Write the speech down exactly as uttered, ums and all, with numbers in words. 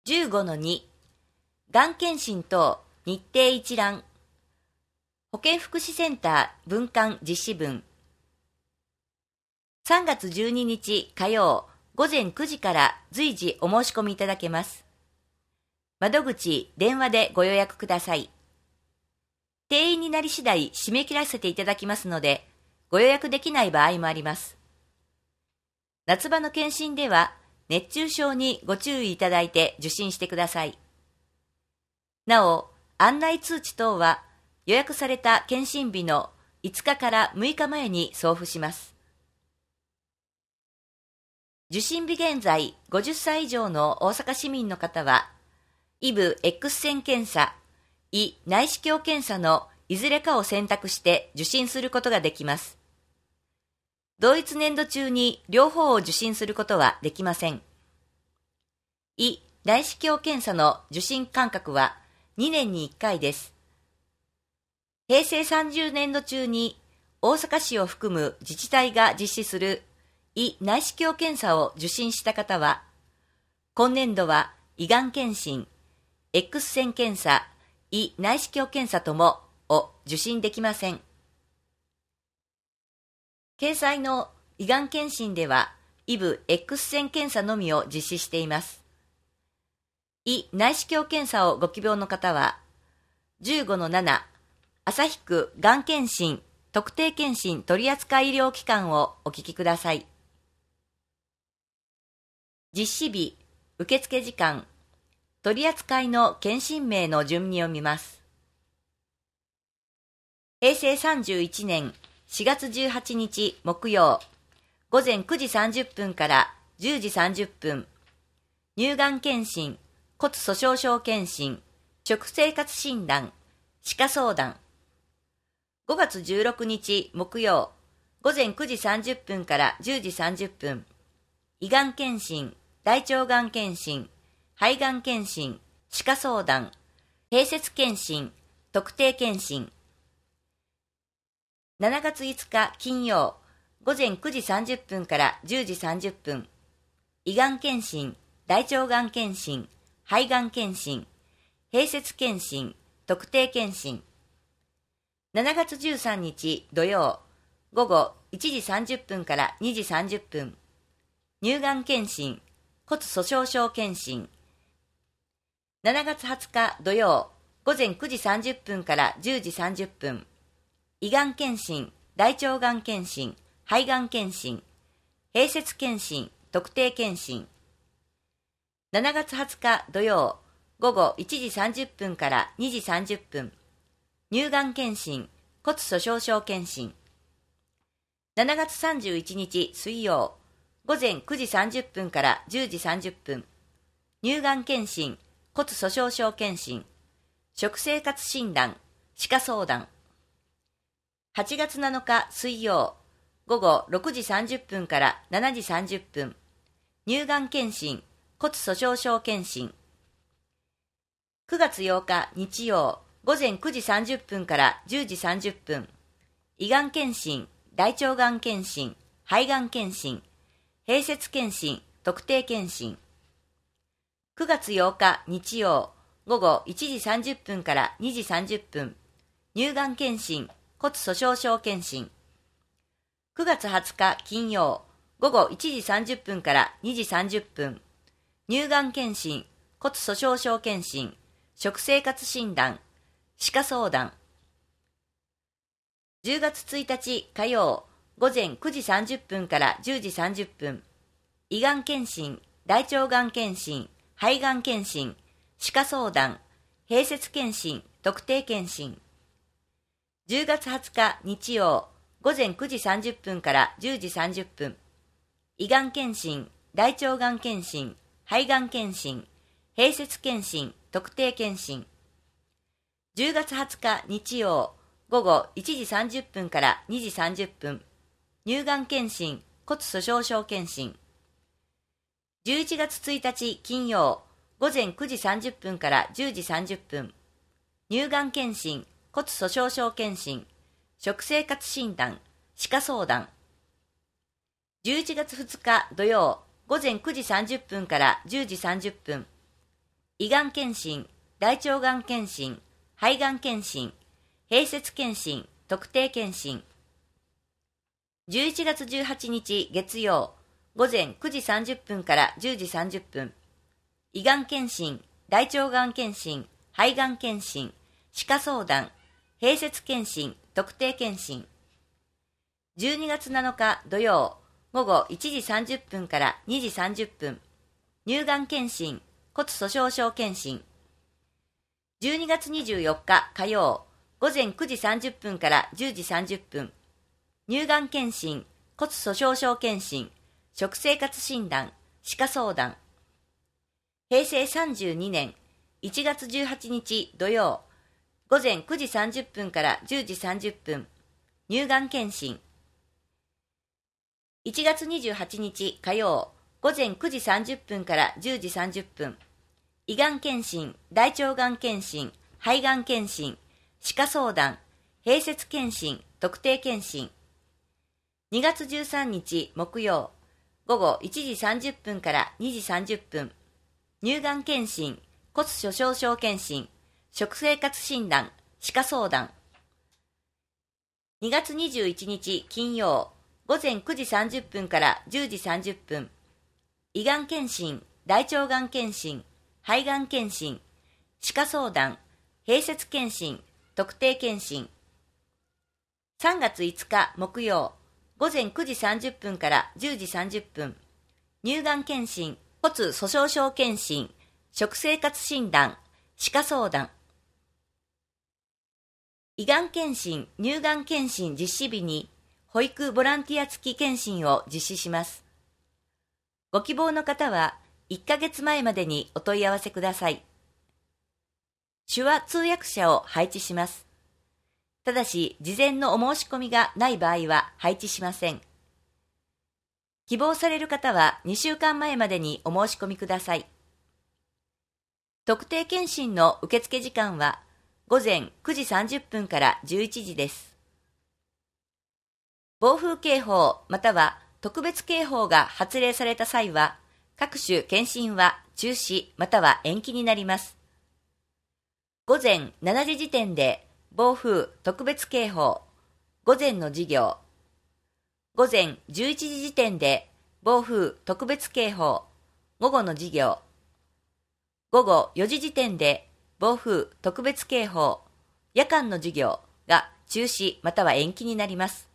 じゅうごのに がん検診等日程一覧保健福祉センター分館実施分さんがつじゅうににち火曜午前くじから随時お申し込みいただけます。窓口、電話でご予約ください。定員になり次第締め切らせていただきますので、ご予約できない場合もあります。夏場の検診では、熱中症にご注意いただいて受診してください。なお、案内通知等は予約された検診日のいつかからむいかまえに送付します。受診日現在ごじゅっさい以上の大阪市民の方は、イブ X 線検査、胃内視鏡検査のいずれかを選択して受診することができます。同一年度中に両方を受診することはできません。胃内視鏡検査の受診間隔はにねんにいっかいです。へいせいさんじゅうねんど中に大阪市を含む自治体が実施する胃内視鏡検査を受診した方は、今年度は胃がん検診、X 線検査、胃内視鏡検査ともを受診できません。掲載の胃がん検診では、イブ X 線検査のみを実施しています。胃内視鏡検査をご希望の方は、じゅうごのなな 旭区がん検診特定検診取扱医療機関をお聞きください。実施日、受付時間、取扱いの検診名の順に読みます。へいせいさんじゅういちねんしがつじゅうはちにち木曜、午前くじさんじゅっぷんからじゅうじさんじゅっぷん、乳がん検診、骨粗しょう症検診、食生活診断、歯科相談。ごがつじゅうろくにち木曜、午前くじさんじゅっぷんからじゅうじさんじゅっぷん、胃がん検診、大腸がん検診、肺がん検診、歯科相談、併設検診、特定検診。しちがついつか金曜、午前くじさんじゅっぷんからじゅうじさんじゅっぷん、胃がん検診、大腸がん検診、肺がん検診、併設検診、特定検診。しちがつじゅうさんにち土曜、午後いちじさんじゅっぷんからにじさんじゅっぷん、乳がん検診、骨粗しょう症検診。しちがつはつか土曜、午前くじさんじゅっぷんからじゅうじさんじゅっぷん、胃がん検診、大腸がん検診、肺がん検診、併設検診、特定検診。しちがつはつか土曜、午後いちじさんじゅっぷんからにじさんじゅっぷん、乳がん検診、骨粗しょう症検診。しちがつさんじゅういちにち水曜、午前くじさんじゅっぷんからじゅうじさんじゅっぷん、乳がん検診、骨粗しょう症検診、食生活診断、歯科相談。はちがつなのか水曜、午後ろくじさんじゅっぷんからしちじさんじゅっぷん、乳がん検診、骨粗しょう症検診。くがつようか日曜、午前くじさんじゅっぷんからじゅうじさんじゅっぷん、胃がん検診、大腸がん検診、肺がん検診、併設検診、特定検診。くがつようか日曜、午後いちじさんじゅっぷんからにじさんじゅっぷん、乳がん検診、骨粗しょう症検診。くがつはつか金曜、午後いちじさんじゅっぷんからにじさんじゅっぷん、乳がん検診、骨粗しょう症検診、食生活診断、歯科相談。じゅうがつついたち火曜、午前くじさんじゅっぷんからじゅうじさんじゅっぷん、胃がん検診、大腸がん検診、肺がん検診、歯科相談、併設検診、特定検診。じゅうがつはつか日曜、午前くじさんじゅっぷんからじゅうじさんじゅっぷん、胃がん検診、大腸がん検診、肺がん検診、併設検診、特定検診。じゅうがつはつか日曜、午後いちじさんじゅっぷんからにじさんじゅっぷん、乳がん検診、骨粗しょう症検診。じゅういちがつついたち金曜、午前くじさんじゅっぷんからじゅうじさんじゅっぷん、乳がん検診、骨粗しょう症検診、食生活診断、歯科相談。じゅういちがつふつか土曜、午前くじさんじゅっぷんからじゅうじさんじゅっぷん、 胃がん検診、大腸がん検診、肺がん検診、併設検診、特定検診。じゅういちがつじゅうはちにち月曜、午前くじさんじゅっぷんからじゅうじさんじゅっぷん、胃がん検診、大腸がん検診、肺がん検診、歯科相談、併設検診、特定検診。じゅうにがつなのか土曜、午後いちじさんじゅっぷんからにじさんじゅっぷん、乳がん検診、骨粗しょう症検診。じゅうにがつにじゅうよっか火曜、午前くじさんじゅっぷんからじゅうじさんじゅっぷん、乳がん検診、骨粗しょう症検診、食生活診断、歯科相談。へいせいさんじゅうにねんいちがつじゅうはちにち土曜、午前くじさんじゅっぷんからじゅうじさんじゅっぷん、乳がん検診。いちがつにじゅうはちにち火曜、午前くじさんじゅっぷんからじゅうじさんじゅっぷん、胃がん検診、大腸がん検診、肺がん検診、歯科相談、併設検診、特定検診。にがつじゅうさんにち木曜、午後いちじさんじゅっぷんからにじさんじゅっぷん、乳がん検診、骨粗しょう症検診、食生活診断、歯科相談。にがつにじゅういちにち金曜、午前くじさんじゅっぷんからじゅうじさんじゅっぷん、胃がん検診、大腸がん検診、肺がん検診、歯科相談、併設検診、特定検診。さんがついつか木曜、午前くじさんじゅっぷんからじゅうじさんじゅっぷん、乳がん検診、骨粗しょう症検診、食生活診断、歯科相談。胃がん検診、乳がん検診実施日に、保育ボランティア付き検診を実施します。ご希望の方はいっかげつまえまでにお問い合わせください。手話通訳者を配置します。ただし、事前のお申し込みがない場合は配置しません。希望される方はにしゅうかんまえまでにお申し込みください。特定検診の受付時間は午前くじさんじゅっぷんからじゅういちじです。暴風警報または特別警報が発令された際は、各種検診は中止または延期になります。午前しちじ時点で暴風特別警報、午前の授業。午前じゅういちじ時点で暴風特別警報、午後の授業。午後よじ時点で暴風特別警報、夜間の授業が中止または延期になります。